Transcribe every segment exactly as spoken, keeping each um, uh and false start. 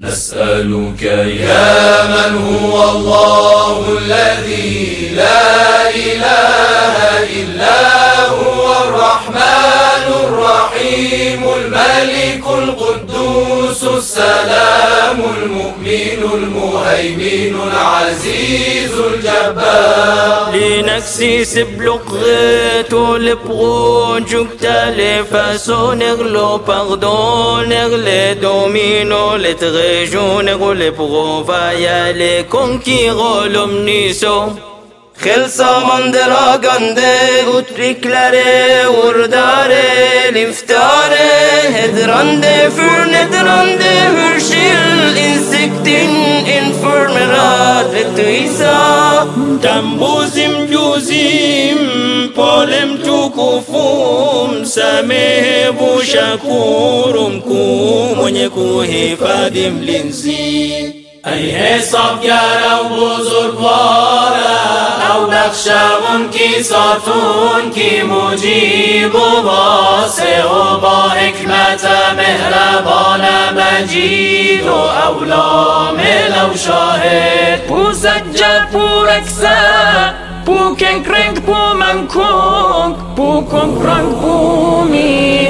نسألك يا من هو الله الذي لا إله إلا هو الرحمن الرحيم الملك القدوس السلام المؤمن المهيمن العزيز الجبار. لنكسيس بلغت لبغون جكتال فاسون اغلو pardon اغلي دومينو لتغيجون اغلي بغو فايا لكم كي غولم نيسو خلصا من دراغنده uttrycklare ordare liftare hedrande för nedrande hurskill insikten informerar rättvisa tambuzim juzim polem tukufum samehe bushakurum ku mwenye kuhifadhi mlinzi. ای حسابگر و بزرگوارم او بخشون کی ساتون کی مجیب و واسع و با حکمت مهربان مجید و اولامل و شاهد پو سجد پو رکسه پو کنکرنگ پو منکونگ پو کنکرنگ پو می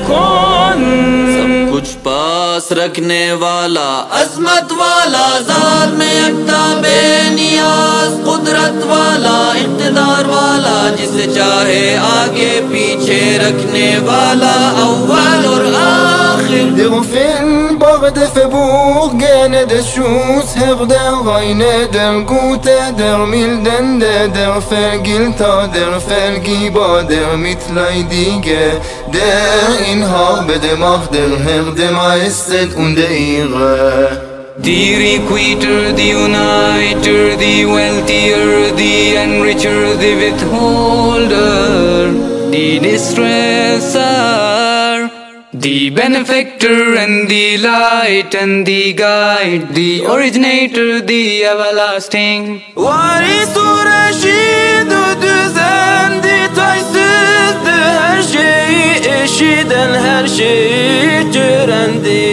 بکن कुछ पास रखने वाला अजमत वाला ज़ात में यकता बेनियाज़ कुदरत वाला इक़्तिदार वाला जिसे चाहे आगे पीछे रखने वाला अव्वल और आखिर. Der Film bagde verbuch gerne des Schuss her der Weine der Gute der Mildende der Vergilter der Vergiber der Mitleidige der Inhaber der Macht der Herr der Majestät und der Ehre. The requiter, the uniter, the wealthier, the enricher, the withholder, the distresser, the benefactor and the light and the guide, the originator, the everlasting. Varisu Reşid-u düzen, de taysızdı her şeyi eşiden her şeyi görendi.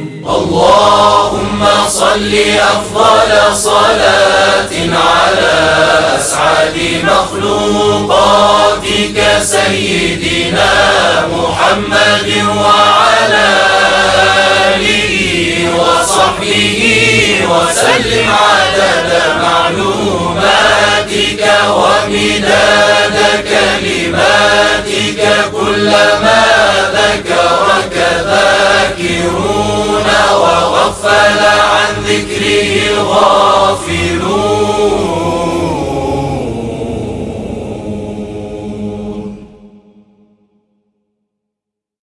اللهم صل أفضل صلاة على أسعد مخلوقاتك سيدنا محمد وعلى آله وصحبه وسلم عدد معلوماتك ومداد كلماتك كلما ذكرك ذاكرون وغفل عن ذكره الغافل.